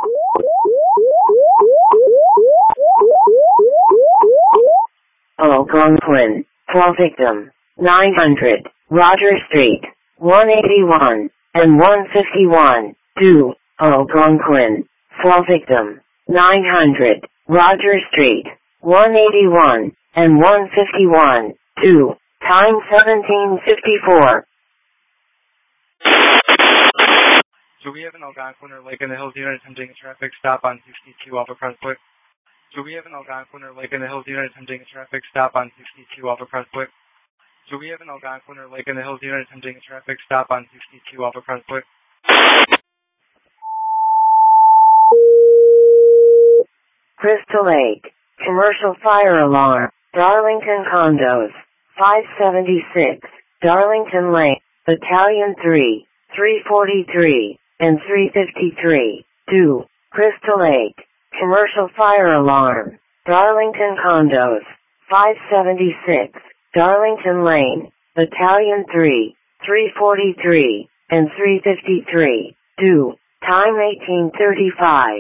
C: Algonquin. Algonquin, fall victim, nine hundred, Roger Street, one eighty-one, and one fifty-one, two, Algonquin, fall victim, nine hundred, Roger Street, one eighty-one, and one fifty-one, two, time seventeen fifty-four.
I: Do we have an Algonquin or Lake in the Hills unit attempting a traffic stop on sixty-two Alpha Prestwick? Do we have an Algonquin or Lake in the Hills unit attempting a traffic stop on sixty-two Alpha Prestwick? Do we have an Algonquin or Lake in the Hills unit attempting a traffic stop on sixty-two Alpha Prestwick?
C: Crystal Lake, commercial fire alarm, Darlington Condos, five seventy-six, Darlington Lane, Battalion three, three forty-three, and three fifty-three, two, Crystal Lake, commercial fire alarm, Darlington Condos, five seventy-six, Darlington Lane, Battalion three, three forty-three, and three fifty-three, two, time eighteen thirty-five.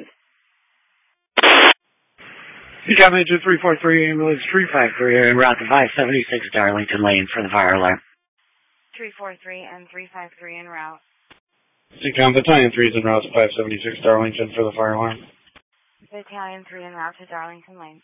L: C COM Engine three four three, ambulance three five three, en route to five seventy-six Darlington Lane for the fire alarm.
J: three four three and three five three en route.
F: C COM Battalion three is en route to five seventy-six Darlington for the fire alarm.
J: Battalion three en route to Darlington Lane.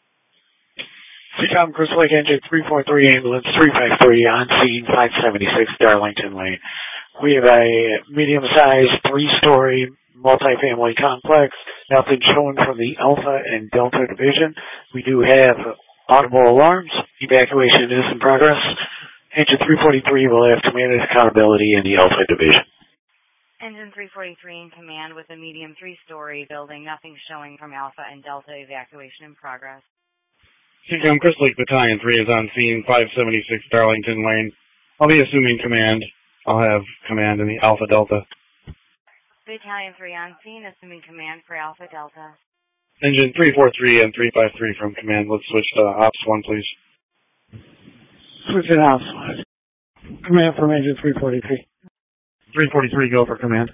L: C COM Crystal Lake Engine three four three, ambulance three five three, on scene five seventy-six Darlington Lane. We have a medium-sized, three-story, multifamily complex. Nothing shown from the Alpha and Delta Division. We do have audible alarms. Evacuation is in progress. Engine three forty-three will have command and accountability in the Alpha Division.
J: Engine three forty-three in command with a medium three-story building. Nothing showing from Alpha and Delta. Evacuation in progress.
F: C COM Crystal Lake Battalion three is on scene five seventy-six Darlington Lane. I'll be assuming command. I'll have command in the Alpha Delta.
J: Battalion three on scene, assuming command for Alpha Delta.
F: Engine three four three and three five three from command. Let's switch to Ops one, please.
L: Switch it Ops one. Command from Engine three forty-three.
F: three forty-three, go for command.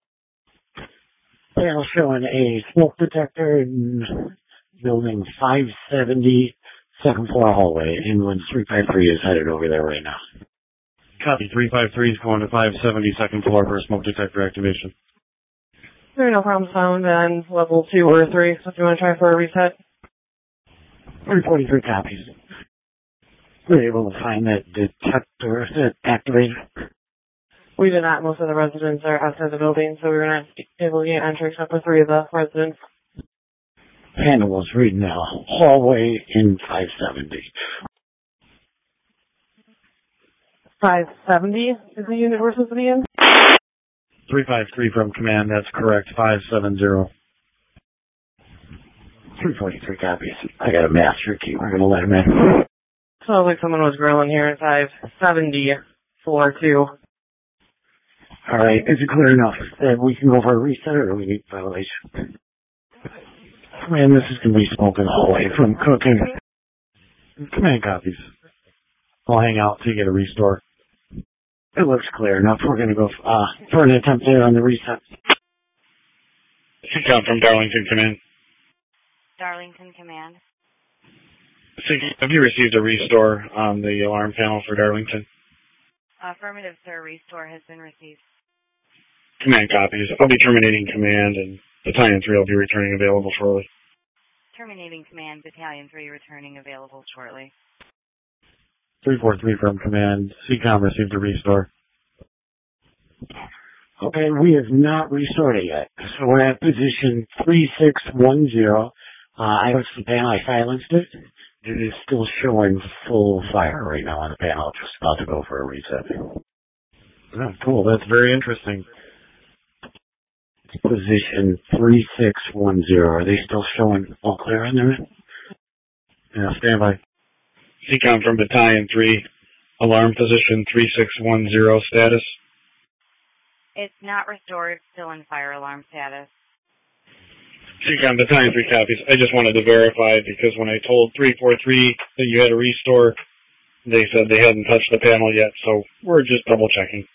L: Panel showing a smoke detector in building five seventy, second floor hallway. Ambulance three five three is headed over there right now.
F: Copy. three five three is going to five seventy, second floor for smoke detector activation.
M: There are no problems found on level two or three, so if you want to try for a reset.
L: three forty-three copies. We're able to find that detector that activated.
M: We did not. Most of the residents are outside the building, so we were not able to get entry except for three of the residents.
L: Panel was reading the hallway in five seventy.
M: five seventy is the unit we're supposed to be in?
F: three five three from command, that's correct. five seventy.
L: three forty-three copies. I got a master key. We're going to let him in.
M: Sounds like someone was grilling here at five seventy floor two.
L: All right. Is it clear enough that we can go for a reset, or do we need violation? Man, this is going to be smoke in the hallway from cooking.
F: Command copies. I'll hang out till you get a restore.
L: It looks clear enough. We're going to go uh, for an attempt there on the reset.
F: C COM from Darlington Command.
J: Darlington Command.
F: C COM, have you received a restore on the alarm panel for Darlington?
J: Affirmative, sir. Restore has been received.
F: Command copies. I'll be terminating command, and Battalion three will be returning available shortly.
J: Terminating command. Battalion three returning available shortly.
F: three four three from command. C COM received a restore.
L: Okay, we have not restored it yet. So we're at position three six one zero. Uh, I touched the panel, I silenced it. It is still showing full fire right now on the panel. Just about to go for a reset.
F: Oh, cool, that's very interesting.
L: Position three six one zero. Are they still showing all clear on there?
F: Yeah, stand by. C COM from Battalion three, alarm position three six one zero status.
J: It's not restored, still in fire alarm status.
F: C COM Battalion three copies. I just wanted to verify because when I told three four three that you had a restore, they said they hadn't touched the panel yet, so we're just double checking.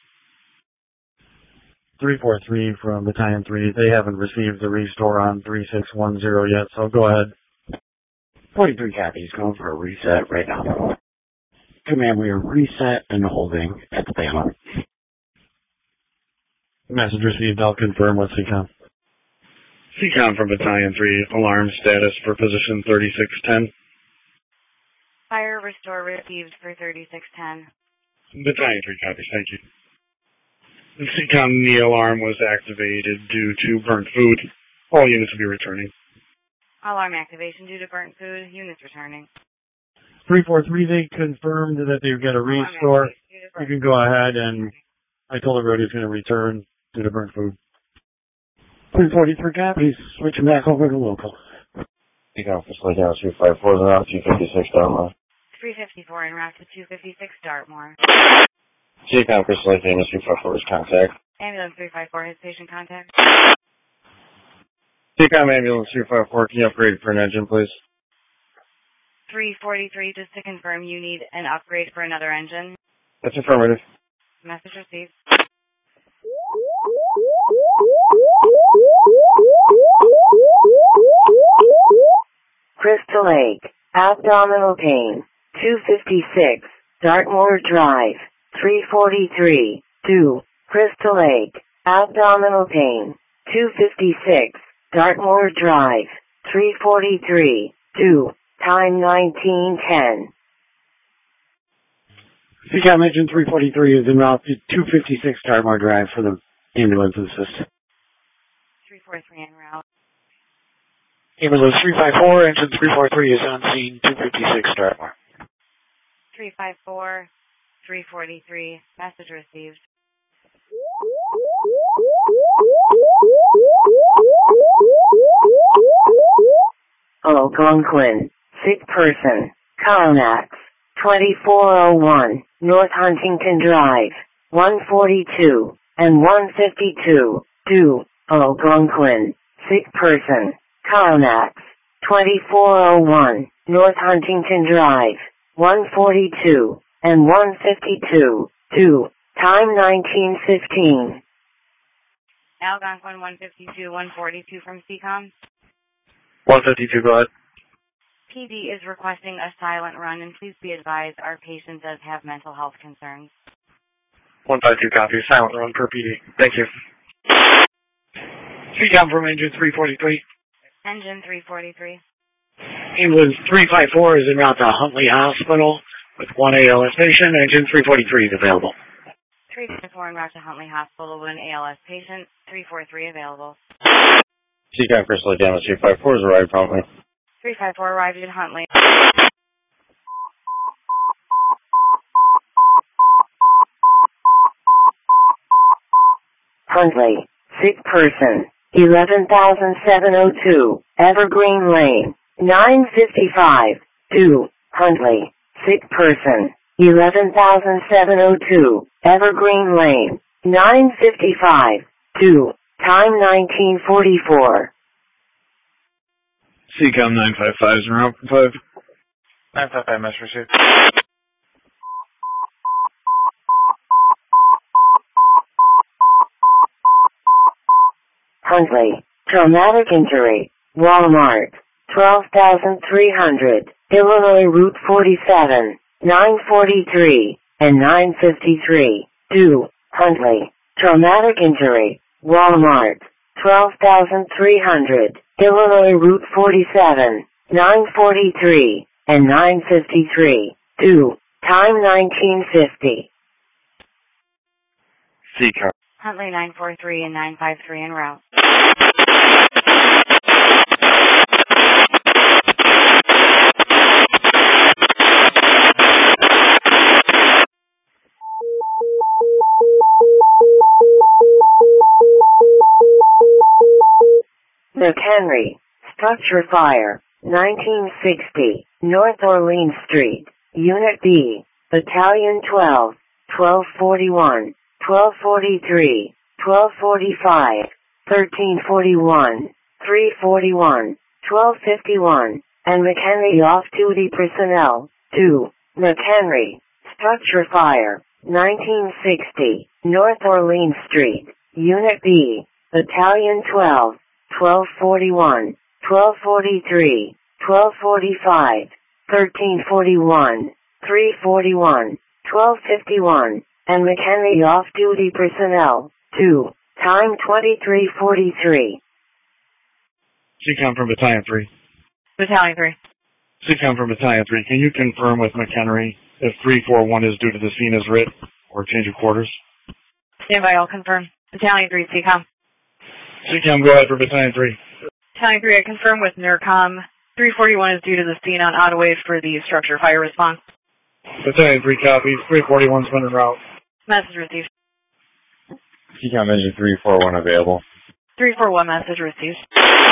F: three four three from Battalion three, they haven't received the restore on three six one zero yet, so go ahead.
L: forty-three copies, going for a reset right now. Command, we are reset and holding at the panel.
E: Message received. I'll confirm with C COM.
F: C COM from Battalion three, alarm status for position thirty-six ten.
J: Fire restore received for thirty-six ten.
F: Battalion three copies, thank you. The C COM knee alarm was activated due to burnt food. All units will be returning.
J: Alarm activation due to burnt food. Units returning.
E: three four three, they confirmed that they've got a restore. You can go ahead, and I told everybody it's going to return due to burnt food.
L: three forty-three copies, switching back over to local.
A: C COM facility down three five four, then out two fifty-six Dartmoor.
J: three fifty-four en route to two fifty-six Dartmoor.
A: C COM facility down three five four is contact.
J: Ambulance three five four has patient contact.
A: C COM ambulance three five four, can you upgrade for an engine, please?
J: three forty-three, just to confirm you need an upgrade for another engine.
A: That's affirmative.
J: Message received.
C: Crystal Lake, abdominal pain, two fifty-six, Dartmoor Drive, three forty-three, two, Crystal Lake, abdominal pain, two fifty-six, Dartmoor Drive, three forty-three, two, time nineteen ten.
L: C COM engine three forty-three is en route to two fifty-six Dartmoor Drive for the ambulance assist.
J: three forty-three en route.
L: Ambulance three five four, engine three forty-three is on scene, two fifty-six Dartmoor.
J: three five four, three forty-three, message received.
C: Algonquin, sick person, Carmax, twenty-four oh one, North Huntington Drive, one forty-two, and one fifty-two, due, Algonquin, sick person, Carmax, twenty-four oh one, North Huntington Drive, one forty-two, and one fifty-two, due, time nineteen fifteen.
J: Algonquin one fifty-two, one forty-two from C COM.
A: one fifty-two, go ahead.
J: P D is requesting a silent run, and please be advised our patient does have mental health concerns.
F: one five two copies, silent run per P D. Thank you.
L: C COM from engine three forty-three.
J: Engine three forty-three.
L: Ambulance three five four is en route to Huntley Hospital with one A L S patient. Engine three forty-three is available.
J: three five four en route to Huntley Hospital with an A L S patient. three forty-three available.
A: C COM Crystal Lake down three five four is arrived promptly.
J: three five four arrived at Huntley.
C: Huntley, sick person, eleven thousand seven oh two, Evergreen Lane, nine fifty-five, two, Huntley, sick person, eleven thousand seven oh two, Evergreen Lane, nine fifty-five, two, time nineteen forty-four.
F: C COM nine five five is en route for five.
I: nine five five, message received.
C: Huntley, traumatic injury, Walmart, twelve thousand three hundred, Illinois Route forty-seven, nine forty-three, and nine fifty-three, due, Huntley, traumatic injury, Walmart, twelve thousand three hundred, Illinois Route forty-seven, nine forty-three, and nine fifty-three, due, time nineteen fifty.
A: C COM.
J: Huntley nine four three and nine five three en route.
C: McHenry, structure fire, nineteen sixty, North Orleans Street, Unit B, Battalion twelve, twelve forty-one, twelve forty-three, twelve forty-five, thirteen forty-one, three forty-one, twelve fifty-one, and McHenry off-duty personnel, two, McHenry, structure fire, nineteen sixty, North Orleans Street, Unit B, Battalion twelve, twelve forty-one, twelve forty-three, twelve forty-five, thirteen forty-one, three forty-one, twelve fifty-one, and McHenry off-duty personnel, two, time twenty-three forty-three.
F: C COM from Battalion three.
B: Battalion three.
F: C COM from Battalion three. Can you confirm with McHenry if three four one is due to the scene as writ or change of quarters?
B: Stand by, I'll confirm. Battalion three, C COM.
F: C COM, go ahead for Battalion three.
B: Battalion three, I confirm with NERCOM. three forty-one is due to the scene on Ottaway for the structure fire response.
F: Battalion three copies. three forty-one's been en route.
B: Message received.
N: C COM engine three four one available.
B: three four one message received.